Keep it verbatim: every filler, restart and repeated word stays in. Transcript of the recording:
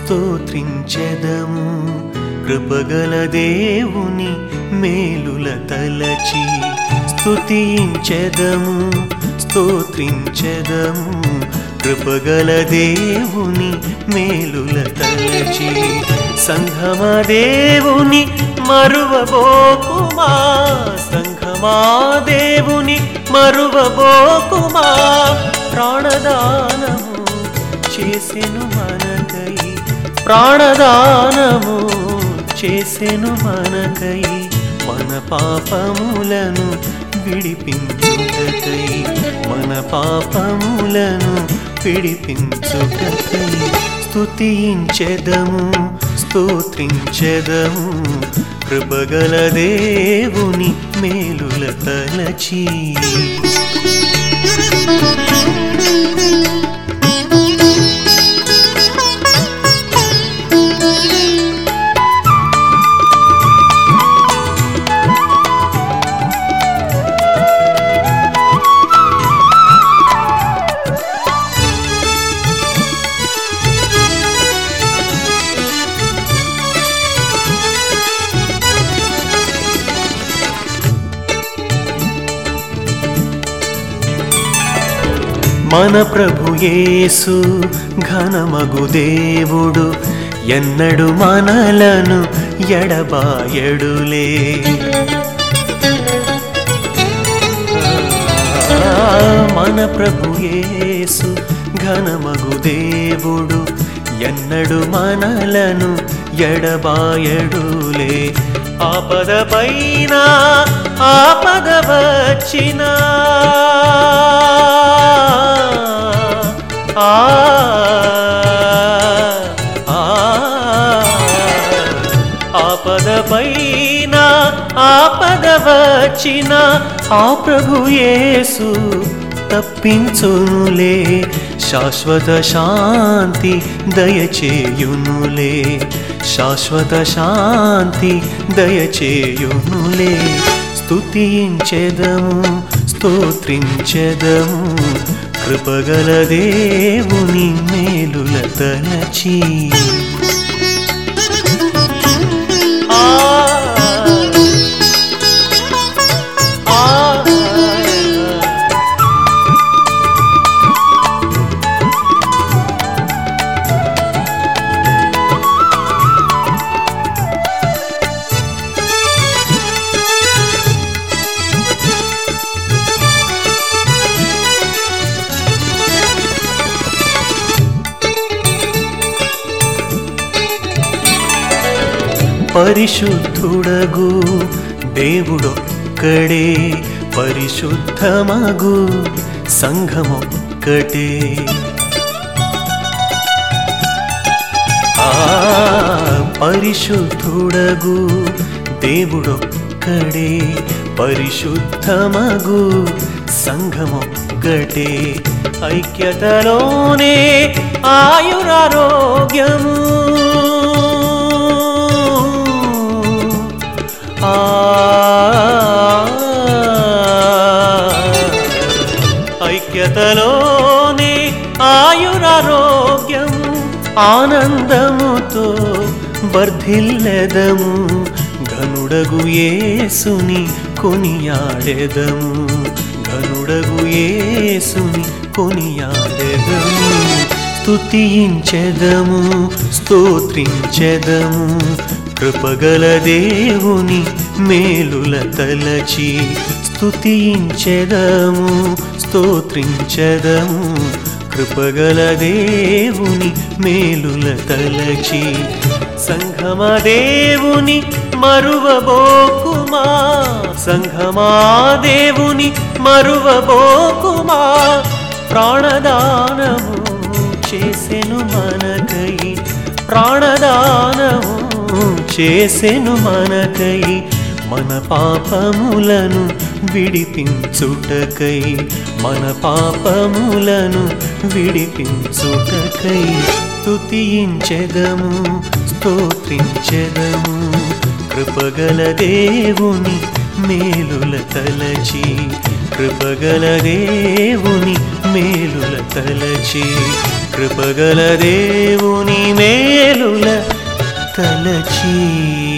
స్తోత్రించెదము కృపగల దేవుని మేలుల తలచి స్తుతించెదము స్తోత్రించెదము కృపగల దేవుని మేలుల తలచి సంఘమా దేవుని మరువబోకుమా సంఘమా దేవుని మరువబోకుమా ప్రాణదానము చేసెను మనకై ప్రాణదానము చేసెను మనకై మన పాపములను విడిపించుటకై మన పాపములను విడిపించుటకై స్తుతించెదము స్తోత్రించెదము కృపగల దేవుని మేలుల తలచి మన ప్రభు యేసు ఘనమగు దేవుడు ఎన్నడు మనలను ఎడబాయడులే మన ప్రభు యేసు ఘనమగు దేవుడు ఎన్నడు మనలను ఎడబాయడులే ఆపద పైన ఆపద వచ్చినా ఆ ఆపద పైన ఆపద వచ్చిన ఆ ప్రభు యేసు తప్పించునులే శాశ్వత శాంతి దయచేయునులే శాశ్వత శాంతి దయచేయునులే స్తుతించెదము స్తోత్రించెదము కృపగల దేవుని మేలుల తలచి పరిశుద్ధుడగు దేవుడొక్కడే పరిశుద్ధమగు సంఘమొక్కటే ఆ పరిశుద్ధుడగు దేవుడొక్కడే పరిశుద్ధమగు సంఘమొక్కటే ఐక్యతలోనే ఆయురారోగ్యము ఐక్యతలోనే ఆయురారోగ్యము ఆనందముతో వర్ధిల్లెదము ఘనుడగు యేసుని కొనియాడెదము ఘనుడగు యేసుని కొనియాడెదము స్తుతించెదము స్తోత్రించెదము కృపగల దేవుని మేలుల తలచి స్తుతించెదము స్తోత్రించెదము కృపగల దేవుని మేలుల తలచి సంఘమా దేవుని మరువబోకుమా సంఘమా దేవుని మరువబోకుమా ప్రాణదానము చేసెను మనకై ప్రాణదానము చేసెను మనకై మన పాపములను విడిపించుటకై మన పాపములను విడిపించుటకై స్తుతించెదము స్తోత్రించెదము కృపగల దేవుని మేలుల తలచి కృపగల దేవుని మేలుల తలచి కృపగల దేవుని మేలుల తలచి